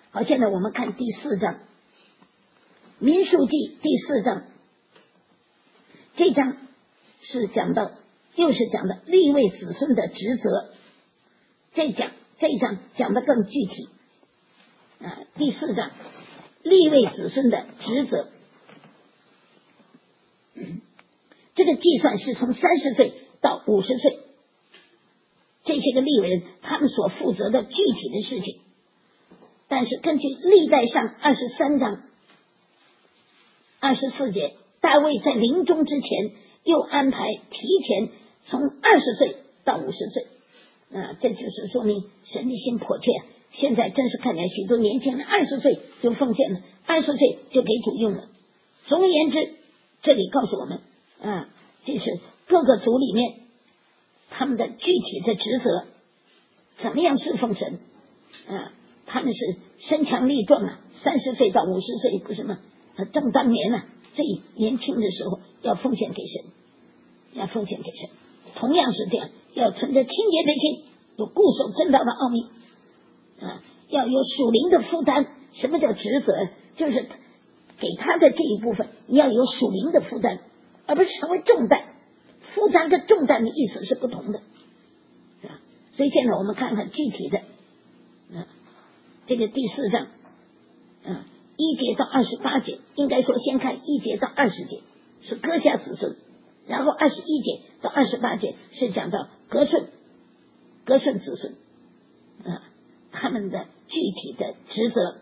好，现在我们看第4章民数记第4章，这章是讲到又是讲的利未子孙的职责，这一章讲的更具体第4章利未子孙的职责，这个计算是从30岁到50岁，这些个利未人他们所负责的具体的事情。但是根据历代上23章24节，大卫在临终之前又安排提前从20岁到50岁这就是说明神的心迫切现在真是看见许多年轻人20岁就奉献了，20岁就给主用了。总而言之，这里告诉我们这是各个族里面他们的具体的职责，怎么样侍奉神他们是身强力壮30岁到50岁不是吗？正当年最年轻的时候要奉献给神，同样是这样，要存着清洁的心，有固守真道的奥秘要有属灵的负担。什么叫职责？就是给他的这一部分你要有属灵的负担，而不是成为重担。负担跟重担的意思是不同的所以现在我们看看具体的这个第4章1节到28节，应该说先看1节到20节是歌辖子孙，然后21节到28节是讲到歌顺子孙他们的具体的职责。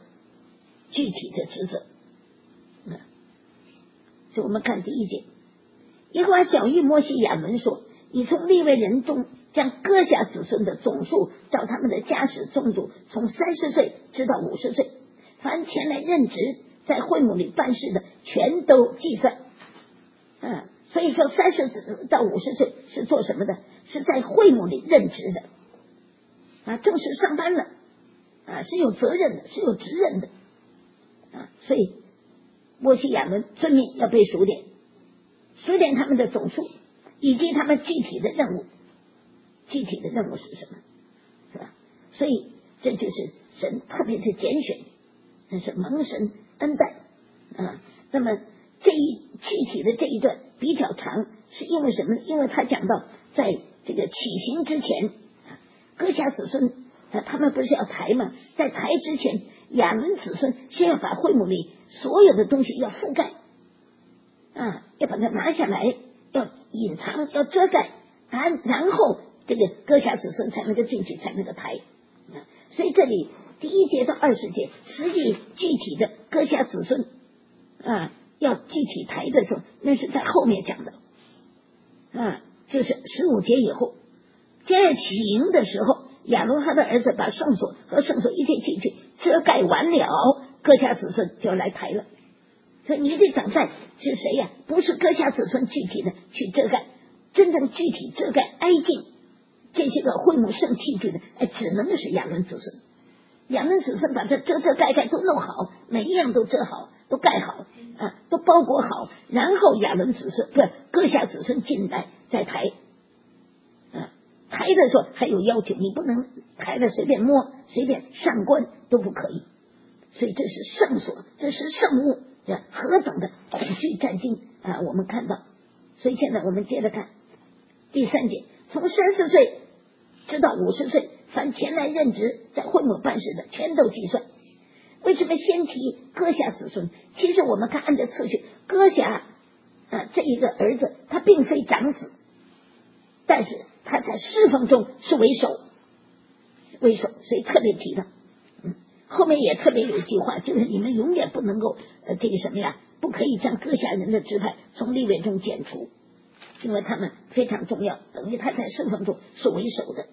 所以我们看第1节，耶和华晓谕摩西亚伦说，你从利未人中将歌辖子孙的总数照他们的家室宗族，从30岁直到50岁，凡前来任职在会幕里办事的全都计算所以说30到50岁是做什么的？是在会幕里任职的正式上班了是有责任的，是有职任的所以摩西亚伦遵命要被数点他们的总数以及他们具体的任务是什么，是吧？所以这就是神特别的拣选，这是蒙神恩待那么这一具体的这一段比较长，是因为什么呢？因为他讲到在这个起行之前歌辖子孙他们不是要抬吗？在抬之前，亚伦子孙先要把会幕里所有的东西要覆盖要把它拿下来，要隐藏，要遮盖然后这个歌辖子孙才能够进去，才能够抬所以这里第1节到20节实际具体的歌辖子孙要具体抬的时候，那是在后面讲的就是15节以后，将要起营的时候，亚伦他的儿子把圣所和圣所一切进去遮盖完了，歌辖子孙就来抬了。所以你得等待是谁呀？不是歌辖子孙具体的去遮盖，真正具体遮盖挨近这些个会幕圣器具的只能是亚伦子孙。亚伦子孙把它遮盖都弄好，每一样都遮好，都盖好都包裹好，然后亚伦子孙不是歌辖子孙进来再抬抬的时候还有要求，你不能抬的随便摸随便上关都不可以。所以这是圣所，这是圣物，何等的恐惧战惊我们看到。所以现在我们接着看第3节，从30岁直到50岁，凡前来任职在会幕办事的全都计算。为什么先提歌辖子孙？其实我们看按照次序，歌辖这一个儿子他并非长子，但是他在侍奉中是为首，所以特别提到后面也特别有一句话，就是你们永远不能够这个什么呀，不可以将歌辖人的支派从利未中剪除，因为他们非常重要，等于他在侍奉中是为首的。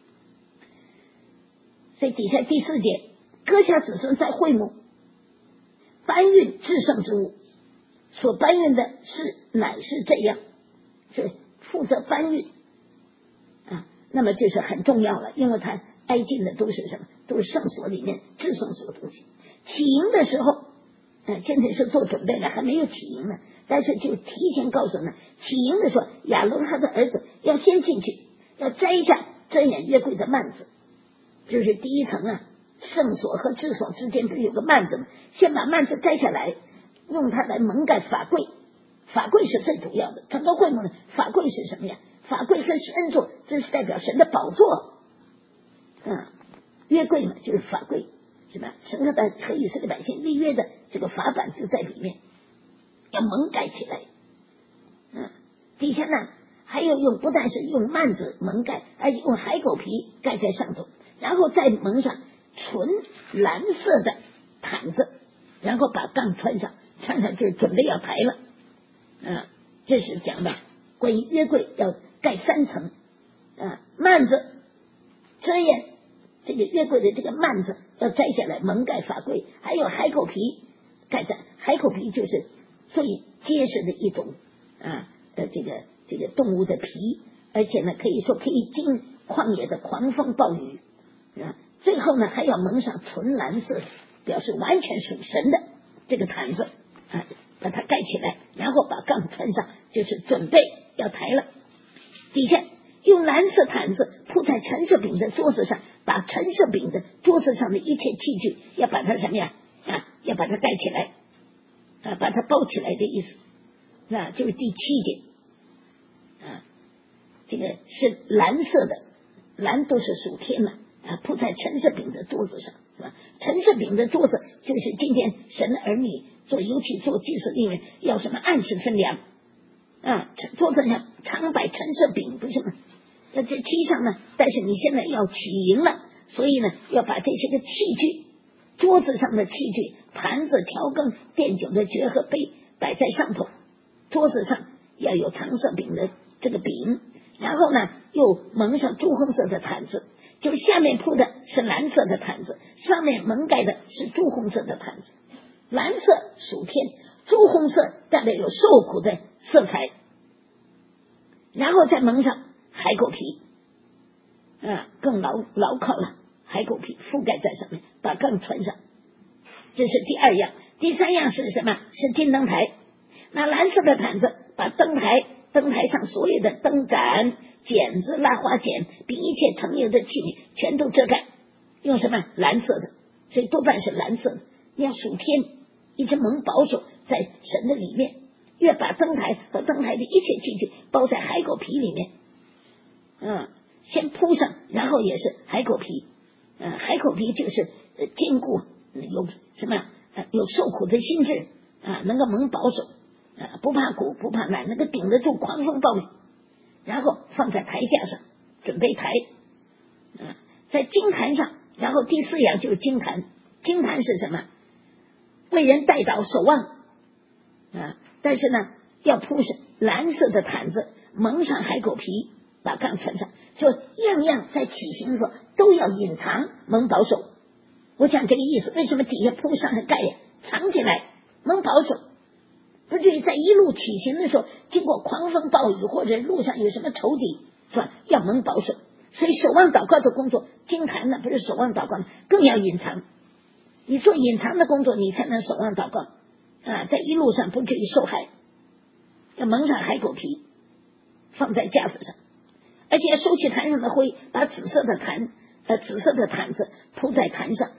所以底下第4节，歌辖子孙在会幕搬运至圣之物，所搬运的乃是这样，所以负责搬运那么就是很重要了，因为他挨近的都是什么？都是圣所里面至圣所的东西。起营的时候真的是做准备了，还没有起营呢，但是就提前告诉呢，起营的时候亚伦他的儿子要先进去，要摘下遮掩约柜的幔子，就是第一层圣所和治所之间不是有个幔子吗？先把幔子摘下来，用它来蒙盖法柜。法柜是最主要的，整个会幕呢，法柜是什么呀？法柜跟恩座，这是代表神的宝座。约柜嘛，就是法柜，是吧？神和以色列百姓立约的这个法版就在里面，要蒙盖起来。底下呢还有不但是用幔子蒙盖，而且用海狗皮盖在上头，然后再蒙上纯蓝色的毯子，然后把杠穿上就是准备要抬了。这是讲的关于约柜要盖3层，幔子遮掩这个约柜的这个幔子要摘下来蒙盖法柜，还有海狗皮盖在，海狗皮就是最结实的一种这个动物的皮，而且呢可以说可以经旷野的狂风暴雨。最后呢还要蒙上纯蓝色，表示完全属神的这个毯子，把它盖起来，然后把杠穿上，就是准备要抬了。底下用蓝色毯子铺在陈设饼的桌子上，把陈设饼的桌子上的一切器具要把它什么呀？要把它盖起来，把它包起来的意思。就是第7点。这个是蓝色的，蓝都是属天的，铺在陈设饼的桌子上，是吧？陈设饼的桌子就是今天神的儿女尤其做祭司利未要什么按时分粮，桌子上常摆陈设饼，不是吗？这期上呢，但是你现在要起营了，所以呢要把这些个器具，桌子上的器具，盘子、调羹、奠酒的爵和杯摆在上头，桌子上要有常设饼的这个饼，然后呢又蒙上朱红色的毯子，就下面铺的是蓝色的毯子，上面蒙盖的是朱红色的毯子。蓝色属天，朱红色代表有受苦的色彩，然后再蒙上海狗皮，更牢靠了，海狗皮覆盖在上面，把杠穿上。这是第2样。第3样是什么？是金灯台。那蓝色的毯子把灯台上所有的灯盏、剪子、拉花剪并一切盛油的器皿全都遮盖，用什么？蓝色的，所以多半是蓝色的。你要属天，一直蒙保守在神的里面，越把灯台和灯台的一切器具包在海狗皮里面，先铺上，然后也是海狗皮，海狗皮就是坚固，有什么有受苦的心智，能够蒙保守，不怕苦不怕难，能够顶得住狂风暴雨，然后放在台架上准备抬，在金坛上。然后第4样就是金坛。金坛是什么？为人代祷守望，但是呢要铺上蓝色的毯子，蒙上海狗皮，把杠穿上，就样样在起行的时候都要隐藏蒙保守。我讲这个意思，为什么底下铺上个盖呀？藏起来蒙保守，不至于在一路起行的时候经过狂风暴雨，或者路上有什么仇敌，是吧？要蒙保守。所以守望祷告的工作，经坛呢不是守望祷告，更要隐藏。你做隐藏的工作，你才能守望祷告，在一路上不至于受害。要蒙上海狗皮，放在架子上，而且要收起坛上的灰，把紫色的毯子铺在坛上，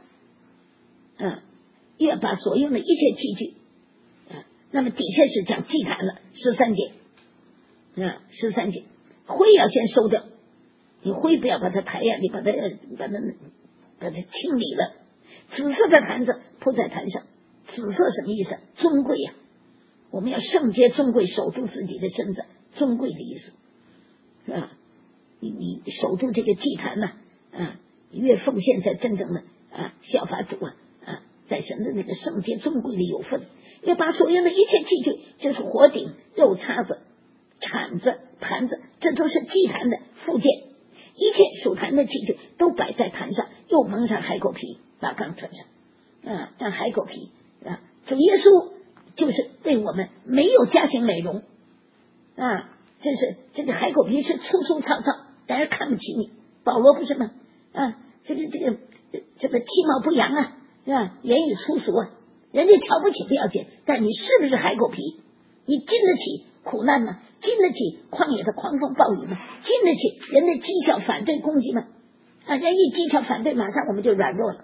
要把所用的一切器具，那么底下是讲祭坛了，13节，13节，灰要先收掉，你灰不要把它抬呀，你把它清理了。紫色的坛子铺在坛上，紫色什么意思？尊贵呀，我们要圣洁尊贵，守住自己的身子，尊贵的意思，是吧？你守住这个祭坛呢，越奉献在真正的效法主在神的那个圣洁尊贵里有份。要把所用的一切器具，就是火鼎、肉叉子、铲子、盘子，这都是祭坛的附件，一切属坛的器具都摆在坛上，又蒙上海狗皮，把杠穿上，让海狗皮主耶稣就是对我们没有加行美容，这是这个海狗皮是粗粗糙糙，大家看不起你。保罗不是吗？这个其貌不扬是吧？言语粗俗人家瞧不起不要紧，但你是不是海狗皮？你经得起苦难吗？经得起旷野的狂风暴雨吗？经得起人的讥笑反对攻击吗？人一讥笑反对，马上我们就软弱了，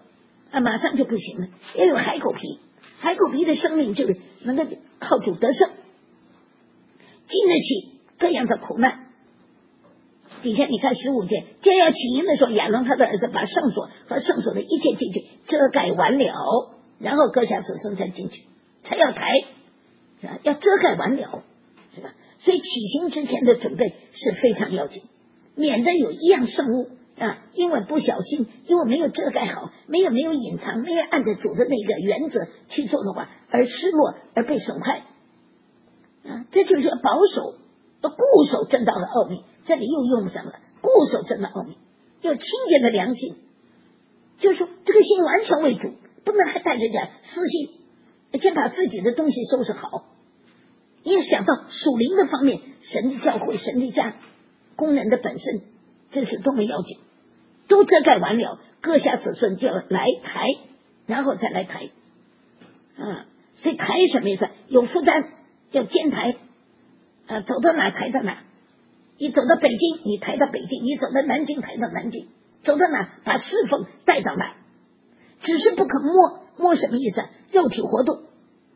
马上就不行了。要有海口皮，海口皮的生命就是能够靠主得胜，经得起各样的苦难。底下你看15节，将要起营的时候，亚伦他的儿子把圣所和圣所的一切进去遮盖完了，然后各下子孙才进去，才要抬，是吧？要遮盖完了，是吧？所以起行之前的准备是非常要紧，免得有一样圣物因为不小心，因为没有遮盖好，没有隐藏，没有按着主的那个原则去做的话，而失落而被损害这就是保守固守正道的奥秘。这里又用上了固守正道奥秘，有清洁的良心，就是说这个心完全为主，不能还带着点私心，先把自己的东西收拾好。你要想到属灵的方面，神的教会、神的家、工人的本身，这是多么要紧，都遮盖完了，各下子孙就要来抬，然后再来抬所以抬什么意思？有负担，要肩抬走到哪抬到哪。你走到北京，你抬到北京；你走到南京，抬到南京；走到哪，把侍奉带到哪。只是不可摸什么意思？肉体活动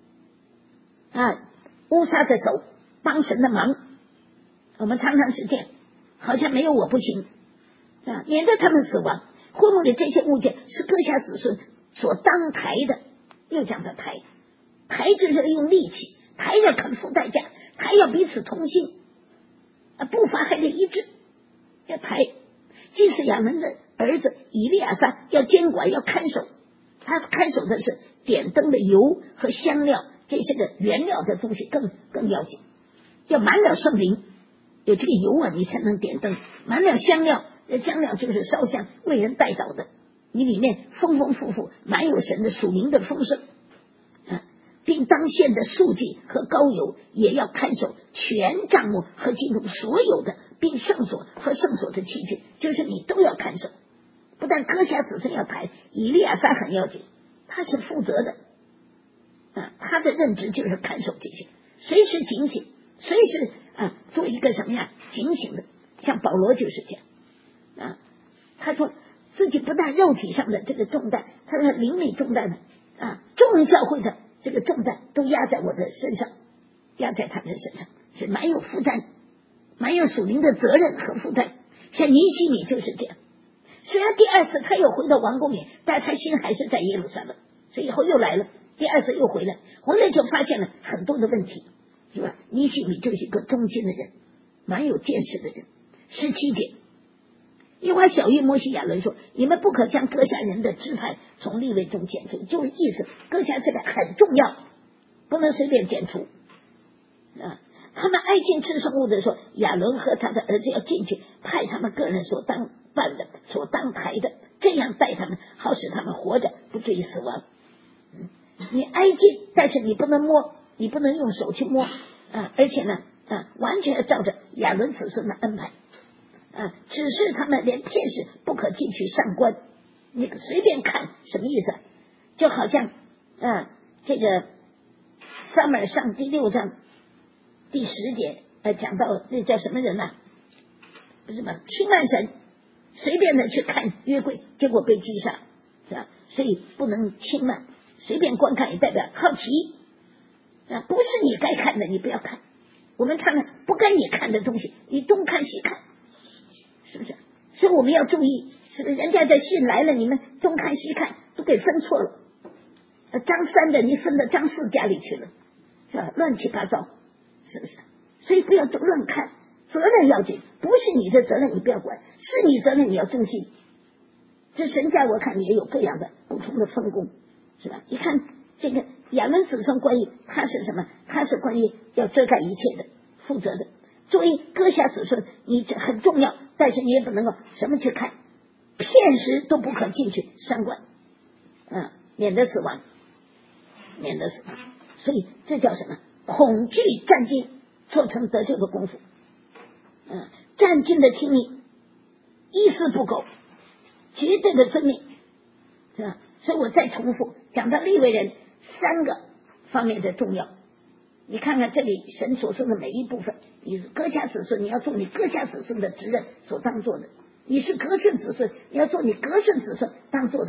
乌撒的手帮神的忙。我们常常是这样，好像没有我不行免得他们死亡。会幕里这些物件是各下子孙所当抬的，又讲到抬就是要用力气，抬要肯付代价，抬要彼此同心步伐还得一致，要抬。祭司亚伦的儿子以利亚撒要监管，要看守，他看守的是点灯的油和香料，这些个原料的东西更要紧。要满了圣灵，有这个油你才能点灯，满了香料，香料就是烧香为人带祷的，你里面丰丰富富满有神的属灵的丰盛并当献的素祭和膏油也要看守全帐幕和祭坛所有的，并圣所和圣所的器具，就是你都要看守。不但各下子孙要抬，以利亚撒很要紧，他是负责的他的任职就是看守这些，随时警醒，随时做一个什么样警醒的。像保罗就是这样他说自己不但肉体上的这个重担，他说灵里重担的众教会的这个重担都压在我的身上，压在他的身上，是蛮有负担，蛮有属灵的责任和负担。像尼希米就是这样，虽然第二次他又回到王宫里，但他心还是在耶路撒冷，所以以后又来了，第二次又回来就发现了很多的问题，是吧？尼希米就是一个忠心的人，蛮有见识的人。17节，耶和华晓谕摩西亚伦说，你们不可将各下人的支派从利未中剪除，就是意思各下支派很重要，不能随便剪除他们挨近吃圣物的时候，亚伦和他的儿子要进去，派他们个人所当办的、所当抬的，这样带他们，好使他们活着不至于死亡你挨近，但是你不能摸，你不能用手去摸而且呢完全要照着亚伦子孙的安排只是他们连片时不可进去上观，你随便看什么意思？就好像这个撒母耳上第6章第10节讲到那叫什么人不是吗？轻慢神，随便的去看约柜，结果被击杀，是吧？所以不能轻慢，随便观看也代表好奇不是你该看的你不要看。我们常常不该你看的东西你东看西看，是不是？所以我们要注意，是不是？人家的信来了，你们东看西看都给分错了张3的你分到张4家里去了，是吧？乱七八糟，是不是？所以不要乱看，责任要紧，不是你的责任你不要管，是你责任你要忠心。这神家我看也有各样的不同的分工，是吧？你看这个亚伦子孙关于他是什么？他是关于要遮盖一切的，负责的。作为割下子孙，你这很重要，但是你也不能够什么去看，片时都不可进去参观免得死亡，免得死亡。所以这叫什么？恐惧战兢，做成得救的功夫战兢的听命，一丝不苟，绝对的遵命，是吧？所以我再重复讲到利未人3个方面的重要。你看看这里神所说的每一部分，你是割下子孙，你要做你割下子孙的职任所当做的；你是革顺子孙，你要做你革顺子孙当做的事。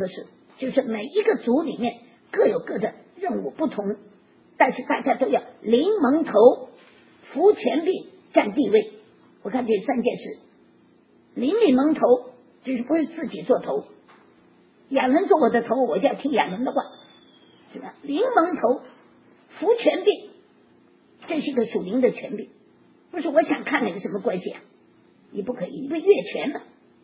就是每一个族里面各有各的任务不同，但是大家都要临蒙头，服权柄，占地位。我看这3件事，临蒙头就是不是自己做头，亚伦做我的头，我就要听亚伦的话，是吧？临蒙头，服权柄，这是一个属灵的权柄，不是我想看哪个什么关系啊？你不可以，你被越权了。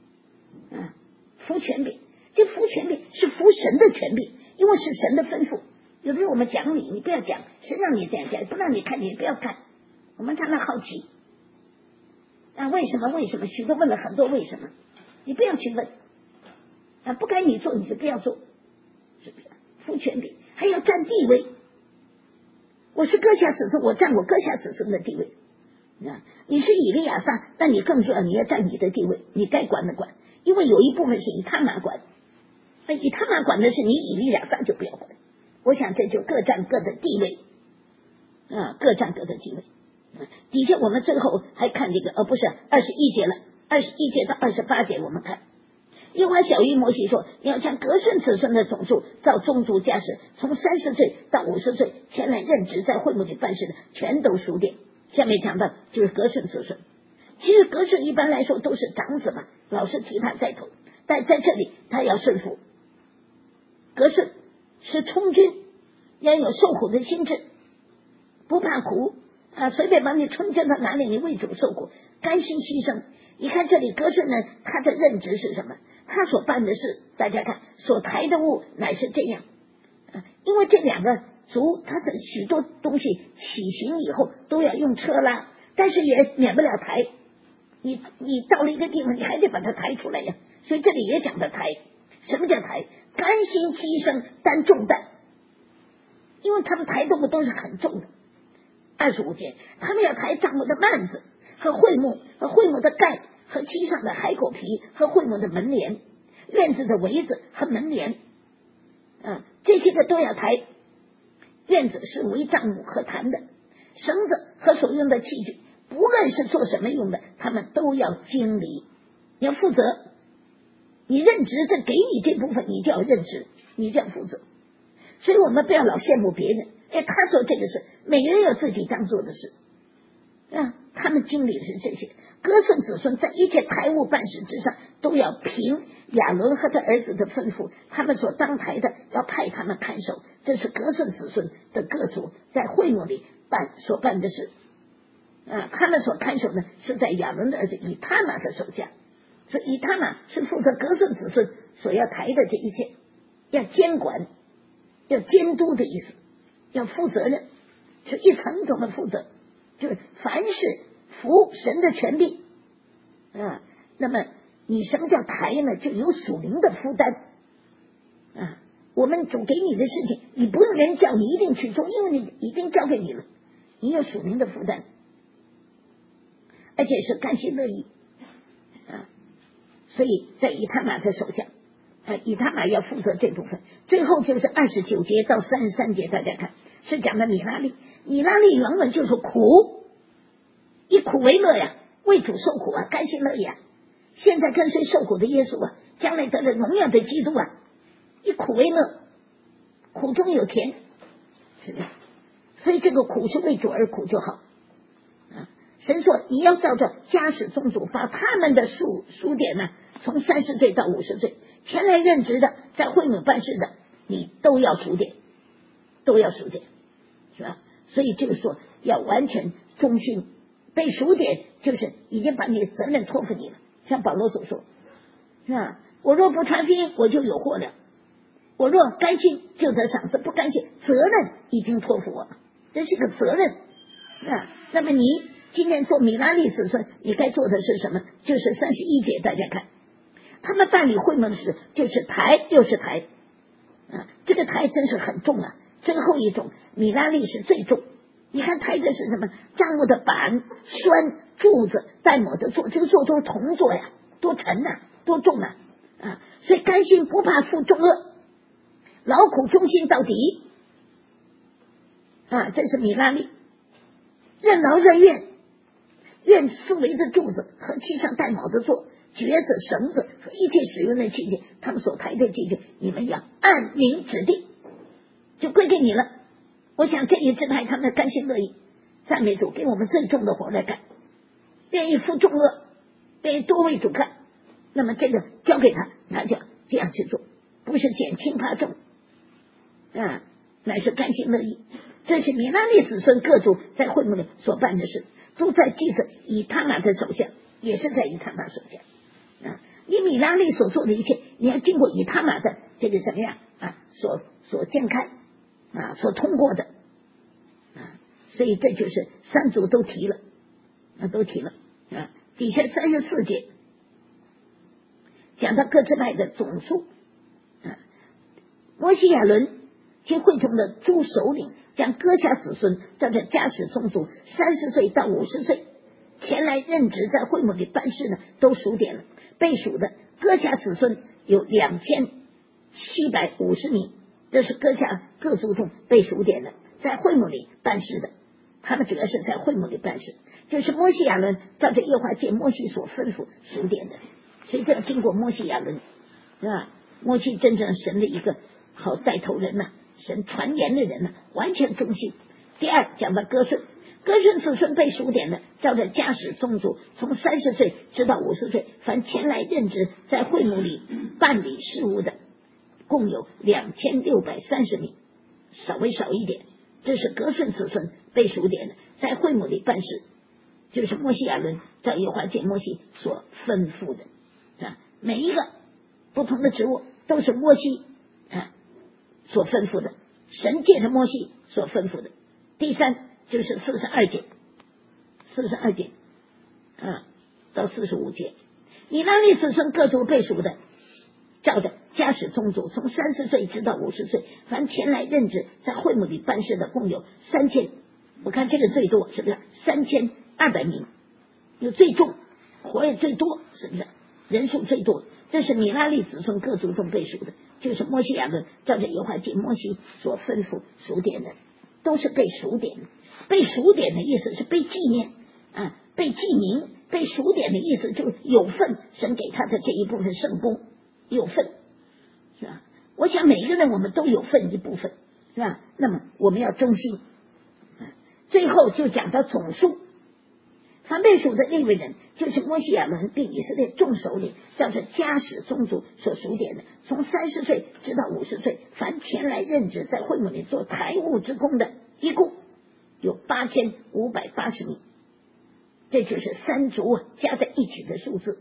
服权柄，这服权柄是服神的权柄，因为是神的吩咐。有的时候我们讲你不要讲，神让你这样讲，不让你看你不要看。我们看到好奇为什么许多问了很多为什么，你不要去问不该你做你就不要做，是不是？服权柄还要占地位，我是割下子孙，我占我割下子孙的地位你是以利亚撒，但你更重要，你要占你的地位，你该管的管，因为有一部分是以他玛管，以他玛管的是你以利亚撒就不要管。我想这就各占各的地位各占各的地位。底下我们最后还看这个不是21节了，21节到28节我们看，耶和华晓谕摩西说，你要将革顺子孙的总数照宗族家室，从30岁到50岁前来任职在会幕里办事的全都数点。下面讲到就是革顺子孙，其实革顺一般来说都是长子嘛，老是提他在头，但在这里他要顺服。革顺是充军，要有受苦的心智，不怕苦随便把你春捐到哪里，你为主受苦，甘心牺牲。你看这里革顺呢，他的任职是什么？他所办的事，大家看所抬的物乃是这样因为这2个族他的许多东西起行以后都要用车拉，但是也免不了抬，你到了一个地方你还得把它抬出来呀，所以这里也讲的抬。什么叫抬？甘心牺牲，担重担，因为他们抬动物都是很重的。25节，他们要抬帐幕的幔子和会幕的盖和漆上的海口皮和会幕的门帘，院子的围子和门帘这些个都要抬。院子是为帐幕和坛的，绳子和所用的器具，不论是做什么用的，他们都要经理，你要负责。你任职，这给你这部分你就要任职，你就要负责。所以我们不要老羡慕别人，他做这个事，每个人有自己当做的事他们经历的是这些。革顺子孙在一切台务办事之上，都要凭亚伦和他儿子的吩咐，他们所当台的要派他们看守，这是革顺子孙的各族在会幕里所办的事他们所看守的是在亚伦的儿子以他玛的手下，所以以他玛是负责革顺子孙所要抬的这一切，要监管，要监督的意思，要负责任，是一层层的负责，就是凡是服神的权柄那么你什么叫抬呢？就有属灵的负担我们主给你的事情，你不用人叫，你一定去做，因为你已经交给你了，你有属灵的负担，而且是甘心乐意所以在以他玛的手下以他玛要负责这部分。最后就是29节到33节，大家看是讲的米拉利。米拉利原文就是苦，以苦为乐呀，为主受苦甘心乐意现在跟随受苦的耶稣将来得了荣耀的基督以苦为乐，苦中有甜，是的。所以这个苦是为主而苦就好神说你要照着家室宗族把他们的数点从30岁到50岁前来任职的，在会幕办事的，你都要数点，是吧？所以就是说要完全忠心，被数点就是已经把你的责任托付你了。像保罗所说是吧？我若不传福音，我就有祸了；我若甘心，就得赏赐；不甘心，责任已经托付我了，这是个责任那么你今天做米拉利子孙，你该做的是什么？就是31节，大家看他们办理会幕的事，就是抬，这个抬真是很重最后一种米拉利是最重。你看抬的是什么？帐幕的板、栓、柱子、带卯的座，这个座都是铜座多沉多重所以甘心不怕负重恶，劳苦忠心到底这是米拉利。任劳任怨，愿四围的柱子和漆上带卯的座， 橛子、绳子和一切使用的器具，他们所抬的器具，你们要按名指定，就归给你了。我想这一支派他们甘心乐意，赞美主，给我们最重的活来干，愿意负重恶，愿意多为主干。那么这个交给他，他就这样去做，不是减轻怕重乃是甘心乐意。这是米拉利子孙各族在会幕里所办的事，都在祭司以他玛的手下，也是在以他玛手下你米拉利所做的一切，你要经过以他玛的这个什么样所鉴看所通过的所以这就是三族都提了底下34节讲到各支派的总数摩西亚伦及会中的诸首领将割下子孙照着家室宗族30岁到50岁前来任职在会幕里办事呢，都数点了。被数的割下子孙有2750名，这是割下各族中被数点的，在会幕里办事的。他们主要是在会幕里办事，就是摩西亚伦照着耶和华借摩西所吩咐数点的，所以这要经过摩西亚伦摩西真正神的一个好带头人神传言的人完全忠心。第二讲到歌顺子孙被数点的，照着家室宗族，从30岁直到50岁，凡前来任职在会幕里办理事务的，共有2630名，稍微少一点。这是歌顺子孙被数点的，在会幕里办事，就是摩西亚伦照耶和华借摩西所吩咐的每一个不同的职务都是摩西所吩咐的，神借着摩西所吩咐的。第三就是42节到45节，米拉利子孙各族被数的，照着家室宗族，从30岁直到50岁，凡前来任职在会幕里办事的，共有3000，我看这个最多是不是3200名？有最重，活也最多，是不是？人数最多，这是米拉利子孙各族中被数的，就是摩西亚伦照着耶和华借摩西所吩咐数点的，都是被数点的。被数点的意思是被纪念被记名，被数点的意思就是有份，神给他的这一部分圣功有份，是吧？我想每一个人我们都有份一部分，是吧？那么我们要忠心。最后就讲到总数，凡被数的利未人，就是摩西亚伦并以色列众首领照着家室宗族所数点的，从30岁直到50岁，凡前来任职在会幕里做台务之工的，一共有8580名，这就是三族加在一起的数字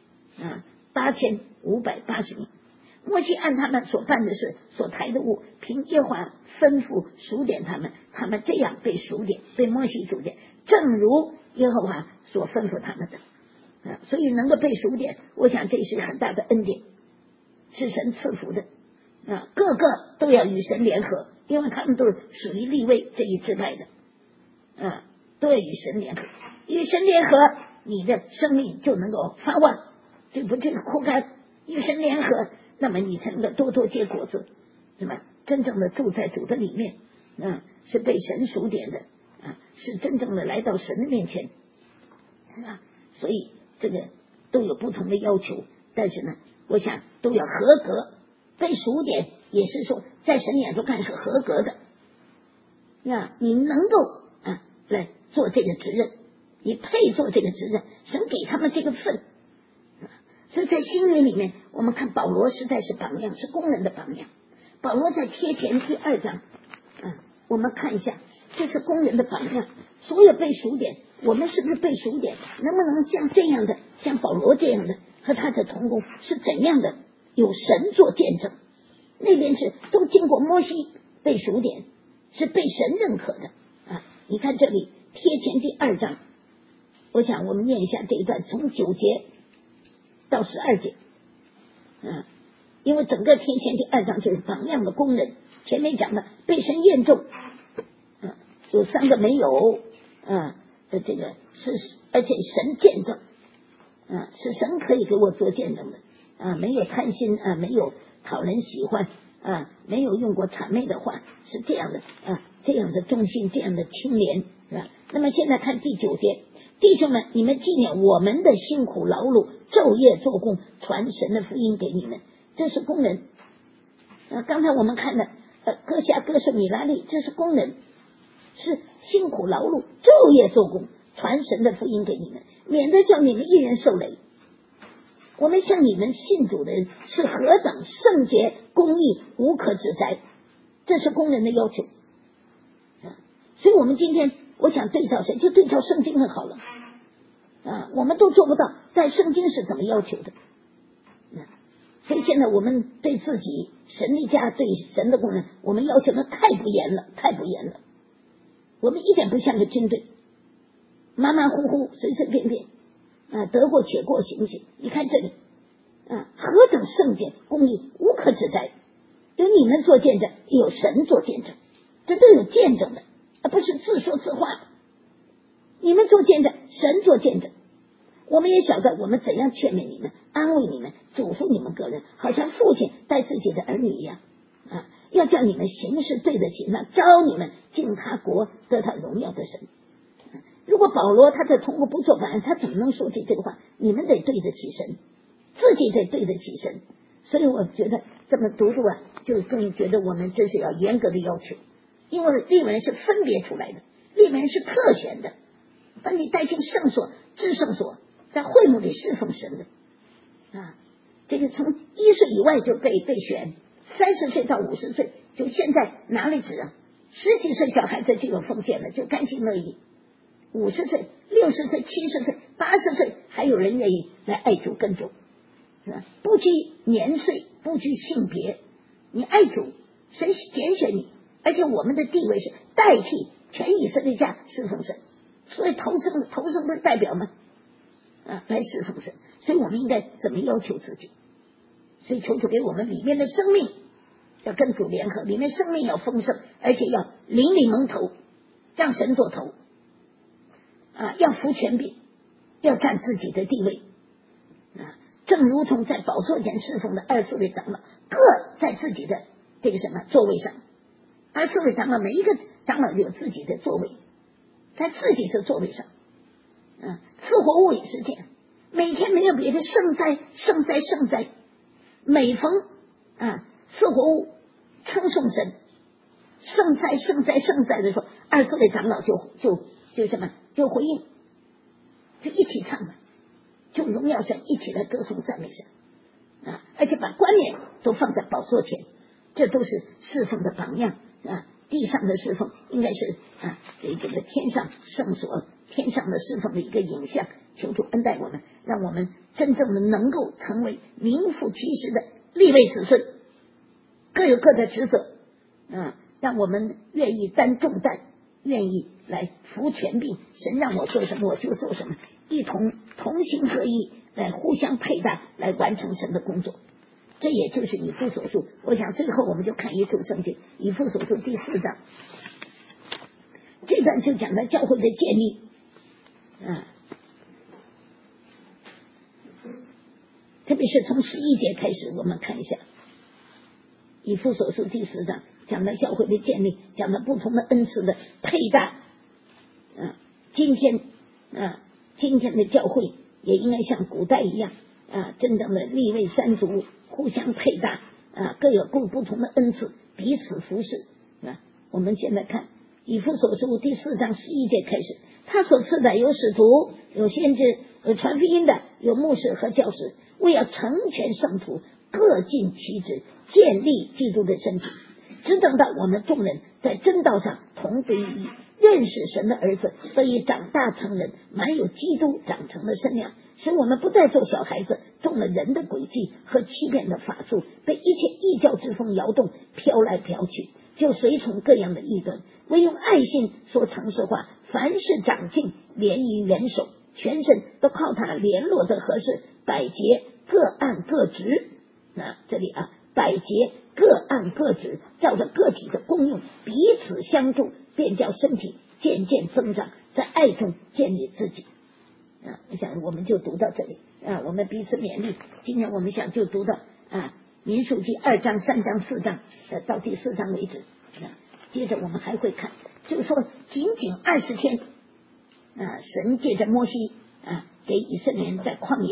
8580名。摩西按他们所办的事所抬的物，凭耶和华吩咐数点他们，他们这样被数点，被摩西数点，正如耶和华所吩咐他们的所以能够被数点，我想这是很大的恩典，是神赐福的个个都要与神联合，因为他们都是属于利未这一支派的都要与神联合，与神联合，你的生命就能够发旺，就不至于枯干。与神联合，那么你才能够多多结果子，是吧？真正的住在主的里面是被神数点的是真正的来到神的面前所以这个都有不同的要求，但是呢，我想都要合格。被数点也是说在神眼中看是合格的你能够来做这个职任，你配做这个职任，神给他们这个份所以在新约里面，我们看保罗实在是榜样，是工人的榜样。保罗在帖前第2章我们看一下，这是工人的榜样。所有被数点，我们是不是被数点？能不能像这样的，像保罗这样的和他的同工是怎样的，有神做见证？那边是都经过摩西被数点，是被神认可的你看这里帖前第2章，我想我们念一下这一段，从9节到12节因为整个帖前第2章就是榜样的工人，前面讲的被神验中有3个没有的这个是，而且神见证是神可以给我做见证的没有贪心没有讨人喜欢没有用过谄媚的话，是这样的这样的忠心，这样的清廉，是吧？那么现在看第9节，弟兄们，你们纪念我们的辛苦劳碌， 昼夜做工，传神的福音给你们。这是工人。刚才我们看的哥夏、哥顺、米拉利，这是工人，是辛苦劳碌，昼夜做工，传神的福音给你们，免得叫你们一人受累。我们向你们信主的人是何等圣洁、公义、无可指摘，这是工人的要求。所以我们今天我想对照谁，就对照圣经就好了。我们都做不到，在圣经是怎么要求的。所以现在我们对自己神的家、对神的工人，我们要求的太不严了，太不严了。我们一点不像个军队，马马虎虎，随随便便，得过且过，行不行？你看这里，何等圣洁、公义，无可指摘。有你们做见证，有神做见证，这都有见证的，而不是自说自话的。你们做见证，神做见证。我们也晓得我们怎样劝勉你们，安慰你们，嘱咐你们个人，好像父亲带自己的儿女一样。要叫你们行事对得起那招你们进他国得他荣耀的神。如果保罗他在通过不做反，他怎么能说起这个话？你们得对得起神，自己得对得起神。所以我觉得这么读就更觉得我们这是要严格的要求，因为利未人是分别出来的，利未人是特选的，把你带进圣所、至圣所，在会幕里侍奉神的。这个从1岁以外就被选，30岁到50岁，就现在哪里止10几岁小孩子就有奉献了，就甘心乐意。50岁、60岁、70岁、80岁，还有人愿意来爱主跟主，不拘年岁，不拘性别，你爱主，神拣选你，而且我们的地位是代替全以色列家侍奉神，所以头生不是代表吗？来侍奉神，所以我们应该怎么要求自己？所以求主给我们里面的生命要跟主联合，里面生命要丰盛，而且要灵里蒙头，让神做头，要服权柄，要占自己的地位，正如同在宝座前侍奉的24位长老，各在自己的这个座位上。24位长老每一个长老有自己的座位，在自己的座位上。赐活物也是这样，每天没有别的圣哉圣哉圣哉，每逢赐活物称颂神，圣哉圣哉圣哉的时候，24位长老就回应，就一起唱了，就荣耀神，一起来歌颂赞美神，而且把冠冕都放在宝座前，这都是侍奉的榜样。地上的侍奉应该是这个天上圣所、天上的侍奉的一个影像。求主恩待我们，让我们真正的能够成为名副其实的利未子孙，各有各的职责，让我们愿意担重担，愿意来服权柄，神让我做什么我就做什么，一同心合一，来互相配搭，来完成神的工作。这也就是以弗所书。我想最后我们就看一处圣经，以弗所书第4章，这段就讲到教会的建立。特别是从11节开始，我们看一下以弗所书第4章，讲到教会的建立，讲到不同的恩赐的配搭。今天的教会也应该像古代一样，真正的利未3族互相配搭，各有不同的恩赐，彼此服侍。我们现在看以弗所书第4章11节开始，他所赐的有使徒，有先知，有传福音的，有牧师和教师，为要成全圣徒，各尽其职，建立基督的身体，只等到我们众人在真道上同归于一，认识神的儿子，得以长大成人，满有基督长成的身量，使我们不再做小孩子，中了人的诡计和欺骗的法术，被一切异教之风摇动，飘来飘去，就随从各样的异端，唯用爱心说诚实话，凡事长进，连于元首，全身都靠他联络的合适，百节各按各职。这里百节各按各职，照着个体的功用彼此相助，便叫身体渐渐增长，在爱中建立自己。我想我们就读到这里，我们彼此勉励。今天我们想就读到民数记2章、3章、4章，到第4章为止。接着我们还会看，就是说仅仅20天，神借着摩西给以色列人在旷野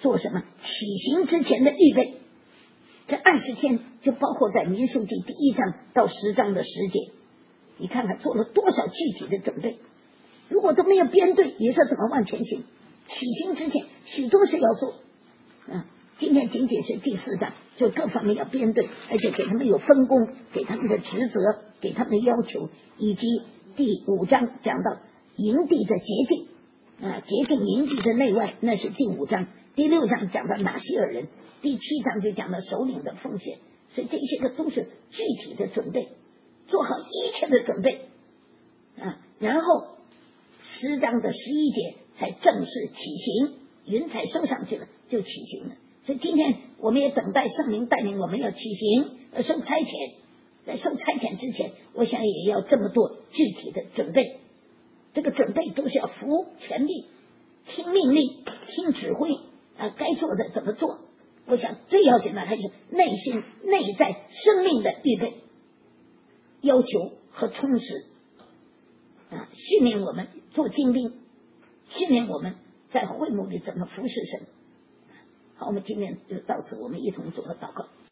做什么？起行之前的预备。这20天就包括在民数记第1章到10章的10节，你看看做了多少具体的准备。如果都没有编队，以色列怎么往前行？起行之前许多事要做。今天仅仅是第4章，就各方面要编队，而且给他们有分工，给他们的职责，给他们的要求，以及第5章讲到营地的洁净，洁净营地的内外，那是第5章。第6章讲到拿西尔人，第7章就讲到首领的奉献。所以这些个都是具体的准备，做好一切的准备然后10章的11节才正式起行，云彩收上去了就起行了。所以今天我们也等待圣灵带领我们要起行，受差遣。在受差遣之前，我想也要这么多具体的准备。这个准备都是要服权力，听命令，听指挥该做的怎么做。我想最要紧的还是内心内在生命的预备要求和充实训练我们做精兵，训练我们在会幕里怎么服侍神。好，我们今天就到此，我们一同做个祷告。